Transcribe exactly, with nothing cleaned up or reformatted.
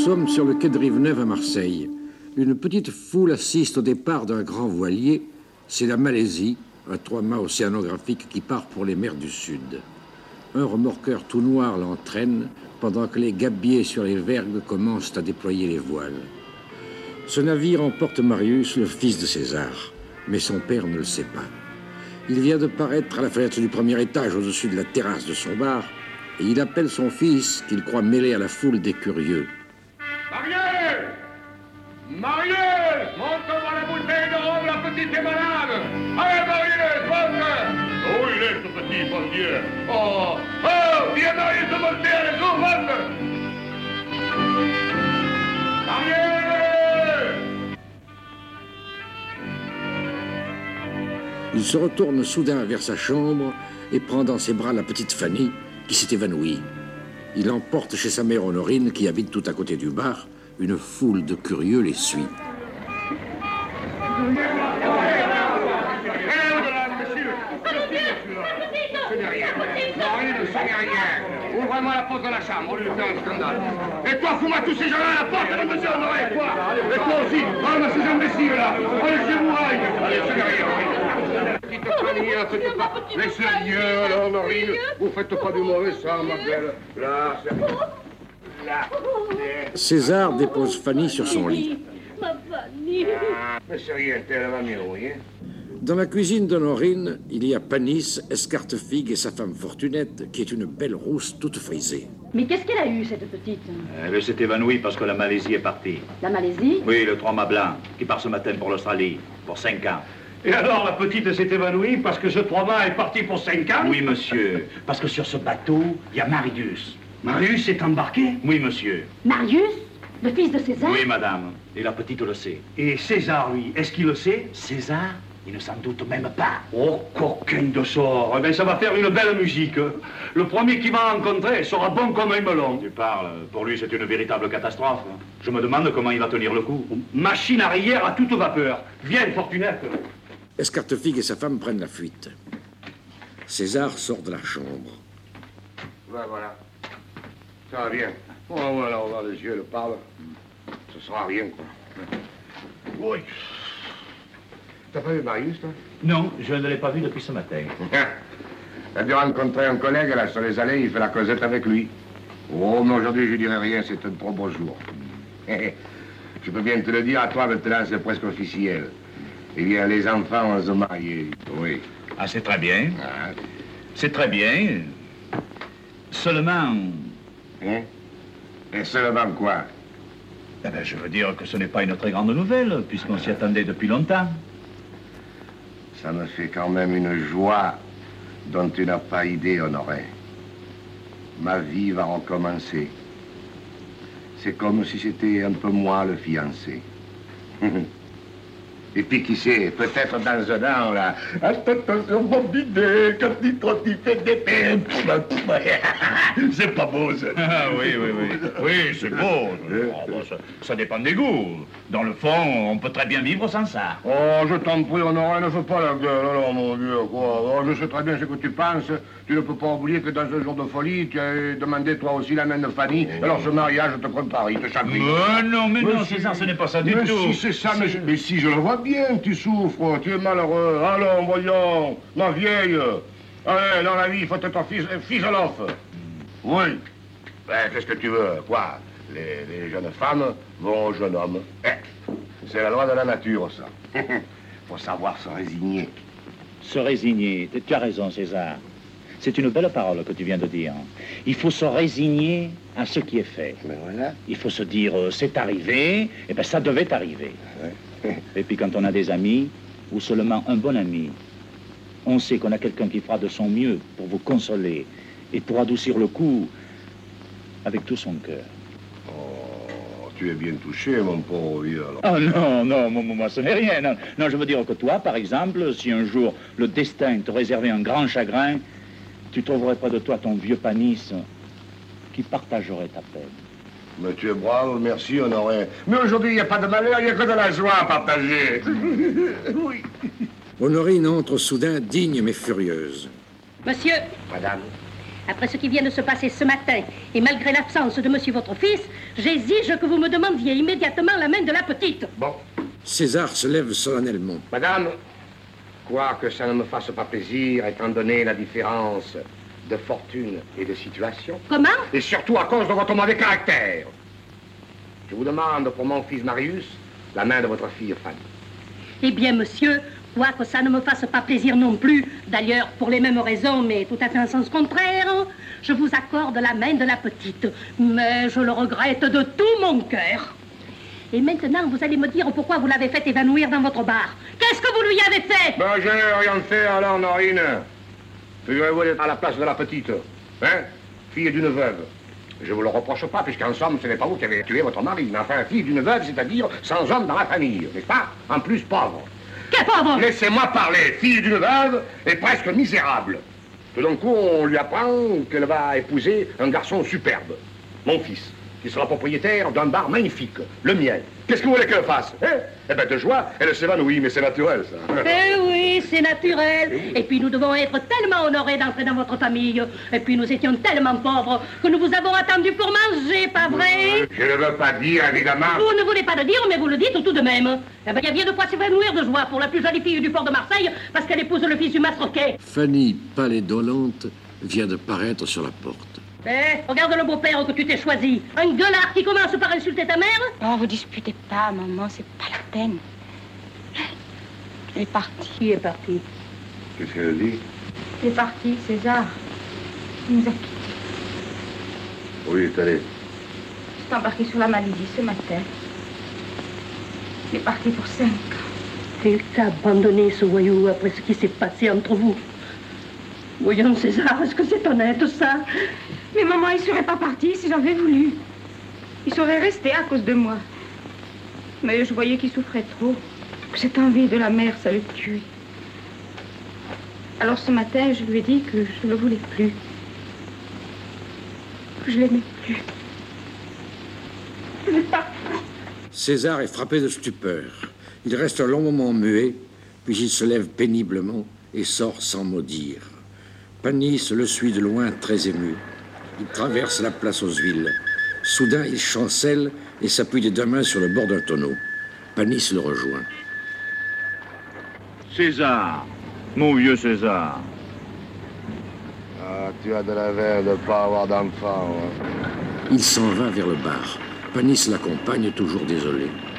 sommes sur le quai de Rive-Neuve à Marseille. Une petite foule assiste au départ d'un grand voilier. C'est la Malaisie, un trois-mâts océanographique qui part pour les mers du Sud. Un remorqueur tout noir l'entraîne pendant que les gabiers sur les vergues commencent à déployer les voiles. Ce navire emporte Marius, le fils de César, mais son père ne le sait pas. Il vient de paraître à la fenêtre du premier étage au-dessus de la terrasse de son bar et il appelle son fils qu'il croit mêlé à la foule des curieux. Marius! Marius! Montre-moi la bouteille de rhum, la petite est malade! Allez, Marius, monte! Oh, il est ce petit, bon Dieu! Oh! Oh! Viens, Marius, de monter, allez, go, monte! Marius! Il se retourne soudain vers sa chambre et prend dans ses bras la petite Fanny qui s'est évanouie. Il emporte chez sa mère Honorine, qui habite tout à côté du bar. Une foule de curieux les suit. Ouvre-moi la porte de la chambre, on lui fait un scandale. Et toi, fous-moi tous ces gens-là à la porte, de monsieur Honoré, quoi. Et toi aussi, parle à ces imbéciles-là. Allez chez vous, allez, c'est derrière. Petite Fanny, faites pas. Laissez rien, alors, Honorine. Vous faites pas du mauvais sang, ma belle. Là, c'est... Là, c'est... César dépose Fanny sur son lit. Ma Fanny. Ah, mais c'est rien, elle va mieux, oui, hein. Dans la cuisine d'Honorine, il y a Panis, Escartefigue et sa femme Fortunette, qui est une belle rousse toute frisée. Mais qu'est-ce qu'elle a eu, cette petite? Elle s'est évanouie parce que la Malaisie est partie. La Malaisie? Oui, le trois-mâts blanc, qui part ce matin pour l'Australie, pour cinq ans. Et alors, la petite s'est évanouie parce que ce trois-mâts est parti pour cinq ans? Oui, monsieur, parce que sur ce bateau, il y a Marius. Marius est embarqué? Oui, monsieur. Marius? Le fils de César? Oui, madame. Et la petite le sait. Et César, lui, est-ce qu'il le sait? César? Il ne s'en doute même pas. Oh, coquin de sort. Eh bien, ça va faire une belle musique. Le premier qui va rencontrer sera bon comme un melon. Tu parles. Pour lui, c'est une véritable catastrophe. Je me demande comment il va tenir le coup. Machine arrière à toute vapeur. Viens, Fortunette. Escartefigue et sa femme prennent la fuite. César sort de la chambre. Voilà, voilà. Ça va bien. Oh, voilà, on va les yeux, le parle. Ce sera rien, quoi. Oui. T'as pas vu Marius, toi? Non, je ne l'ai pas vu depuis ce matin. T'as dû rencontrer un collègue, là, sur les allées, il fait la causette avec lui. Oh, mais aujourd'hui, je dirais rien, c'est un trop beau jour. Je peux bien te le dire, à toi, maintenant, c'est presque officiel. Eh bien, les enfants, on se marie, oui. Ah, c'est très bien. Ah. C'est très bien. Seulement... Hein? Et seulement quoi? Eh bien, je veux dire que ce n'est pas une très grande nouvelle, puisqu'on s'y attendait depuis longtemps. Ça me fait quand même une joie dont tu n'as pas idée, Honoré. Ma vie va recommencer. C'est comme si c'était un peu moi le fiancé. Et puis, qui sait, peut-être dans un an, là... Attention, mon bidé, quand il trotte, il fait des peines. C'est pas beau, ça. Ah, oui, oui, oui. Oui, c'est beau. Oh, bon, ça, ça dépend des goûts. Dans le fond, on peut très bien vivre sans ça. Oh, je t'en prie, Honoré, ne fais pas la gueule. Alors, mon Dieu, quoi. Oh, je sais très bien ce que tu penses. Tu ne peux pas oublier que dans un jour de folie, tu as demandé toi aussi la main de Fanny. Oh. Alors, ce mariage te prépare, il te chagrine. Mais non, mais, mais non, si, César, ce n'est pas ça du mais tout. Si, c'est ça, mais, mais si, je le vois bien, tu souffres, tu es malheureux. Allons, voyons, ma vieille. Allez, dans la vie, il faut être philosophe. Oui. Ben, qu'est-ce que tu veux, quoi? Les, les jeunes femmes vont aux jeunes hommes. Eh, c'est la loi de la nature, ça. Faut savoir se résigner. Se résigner, tu as raison, César. C'est une belle parole que tu viens de dire. Il faut se résigner à ce qui est fait. Mais voilà. Il faut se dire, euh, c'est arrivé, et bien ça devait arriver. Ouais. Et puis quand on a des amis, ou seulement un bon ami, on sait qu'on a quelqu'un qui fera de son mieux pour vous consoler et pour adoucir le coup avec tout son cœur. Oh, tu es bien touché, mon pauvre vieux, alors. Ah non, non, moi, moi ce n'est rien. Non. non, je veux dire que toi, par exemple, si un jour le destin te réservait un grand chagrin, tu trouverais près de toi ton vieux Panis qui partagerait ta peine. Mais tu es brave, merci, Honoré. Mais aujourd'hui, il n'y a pas de malheur, il n'y a que de la joie à partager. Oui. Honorine entre soudain digne mais furieuse. Monsieur, Madame, Après ce qui vient de se passer ce matin, et malgré l'absence de monsieur votre fils, j'exige que vous me demandiez immédiatement la main de la petite. Bon. César se lève solennellement. Madame, quoique ça ne me fasse pas plaisir, étant donné la différence de fortune et de situation. Comment? Et surtout à cause de votre mauvais caractère. Je vous demande pour mon fils Marius la main de votre fille Fanny. Eh bien, monsieur, quoique ça ne me fasse pas plaisir non plus, d'ailleurs pour les mêmes raisons, mais tout à fait en sens contraire, je vous accorde la main de la petite. Mais je le regrette de tout mon cœur. Et maintenant, vous allez me dire pourquoi vous l'avez fait évanouir dans votre bar. Qu'est-ce que vous lui avez fait? Ben, je n'ai rien fait alors, Norine. Figurez-vous être à la place de la petite, hein? Fille d'une veuve. Je vous le reproche pas, puisqu'en somme, ce n'est pas vous qui avez tué votre mari. Mais enfin, fille d'une veuve, c'est-à-dire sans homme dans la famille, n'est-ce pas? En plus, pauvre. Quel pauvre? Laissez-moi parler. Fille d'une veuve et presque misérable. Tout d'un coup, on lui apprend qu'elle va épouser un garçon superbe. Mon fils, qui sera propriétaire d'un bar magnifique, le mien. Qu'est-ce que vous voulez qu'elle fasse, hein? Eh bien, de joie, elle s'évanouit, mais c'est naturel, ça. Eh oui, c'est naturel. Et puis nous devons être tellement honorés d'entrer dans votre famille. Et puis nous étions tellement pauvres que nous vous avons attendu pour manger, pas vrai? Je ne veux pas dire, évidemment. Vous ne voulez pas le dire, mais vous le dites tout de même. Eh bien, il y a bien de quoi s'évanouir de joie pour la plus jolie fille du port de Marseille, parce qu'elle épouse le fils du mastroquet. Fanny, pâle et dolente, vient de paraître sur la porte. Eh, regarde le beau-père que tu t'es choisi. Un gueulard qui commence par insulter ta mère? Oh, vous disputez pas, maman, c'est pas la peine. Elle est partie. Qui est parti? Qu'est-ce qu'elle dit? Elle est partie, César. Il nous a quittés. Oui, est allé. Il s'est embarqué sur la Malaisie ce matin. Il est parti pour cinq ans. Et il t'a abandonné, ce voyou, après ce qui s'est passé entre vous. Voyons, César, est-ce que c'est honnête, ça? Mais maman, il serait pas parti si j'avais voulu. Il serait resté à cause de moi. Mais je voyais qu'il souffrait trop. Que cette envie de la mère, ça le tuait. Alors ce matin, je lui ai dit que je ne le voulais plus. Que je l'aimais plus. Il est parti. César est frappé de stupeur. Il reste un long moment muet, puis il se lève péniblement et sort sans mot dire. Panis le suit de loin, très ému. Il traverse la place aux Huiles. Soudain, il chancelle et s'appuie des deux mains sur le bord d'un tonneau. Panis le rejoint. César, mon vieux César. Ah, tu as de la veine de ne pas avoir d'enfant, hein. Il s'en va vers le bar. Panis l'accompagne, toujours désolé.